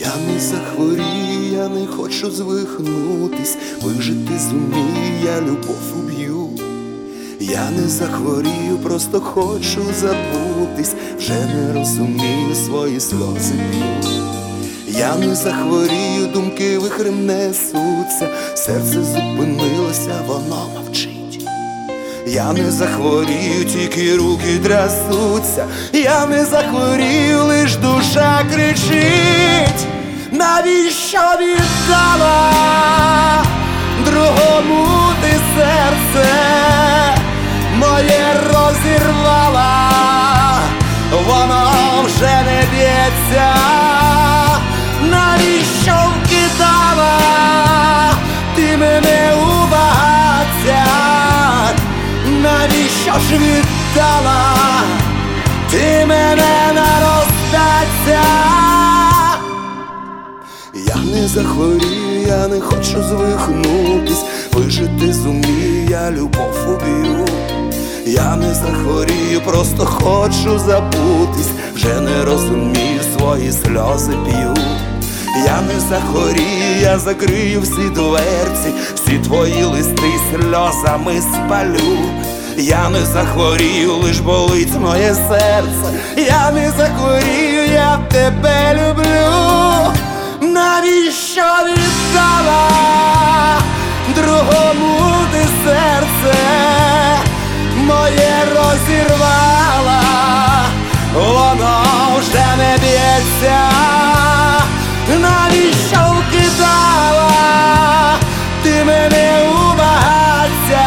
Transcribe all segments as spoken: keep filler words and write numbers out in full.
Я не захворію, я не хочу звихнутись, вижити зумію, я любов уб'ю. Я не захворію, просто хочу забутись, вже не розумію, свої сльози п'ю. Я не захворію, думки вихрем несуться, серце зупинилося, воно мовчить. Я не захворію, тільки руки трясуться. Я не захворію, лиш душа кричить. Навіщо віддала другому ти серце моє розірвала? Воно вже не б'ється. Навіщо вкидала ти мене у багаття? Навіщо ж віддала ти мене на розп'яття? Я не захворію, я не хочу звихнутись, вижити зумію, я любов уб'ю. Я не захворію, просто хочу забутись, вже не розумію, свої сльози п'ю. Я не захворію, я закрию всі дверці, всі твої листи сльозами спалю. Я не захворію, лиш болить моє серце. Я не захворію, я тебе люблю. Навіщо віддала другому ти серце моє розірвала? Воно вже не б'ється. Навіщо вкидала ти мене у багаття?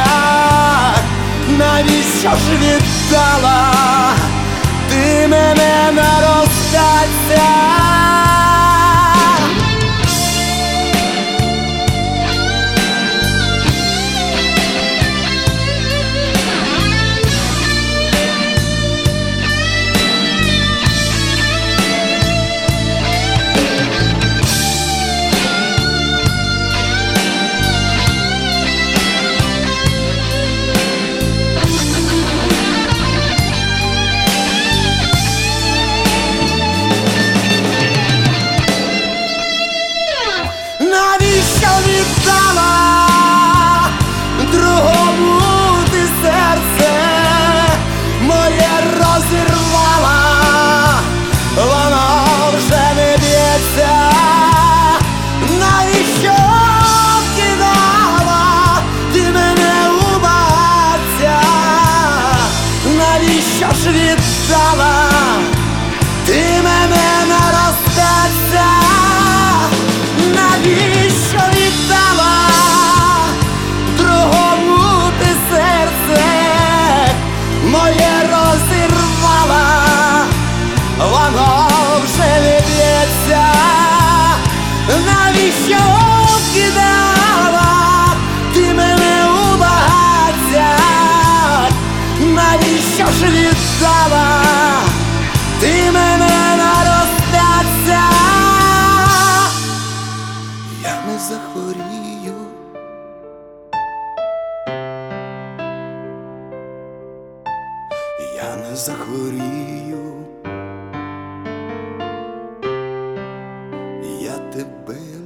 Навіщо ж віддала ти мене на розп'яття? Навіщо віддала другому ти серце моє розірвала? Воно вже не б'ється. Навіщо вкидала ти мене у багаття? Навіщо ж віддала ти мене на розп'яття? Навіщо віддала другому ти серце моє розірвала? Воно вже не б'ється. Навіщо вкидала ти мене у багаття? Навіщо ж віддала ти мене на розп'яття? Я не захворію, я не захворію, я тебе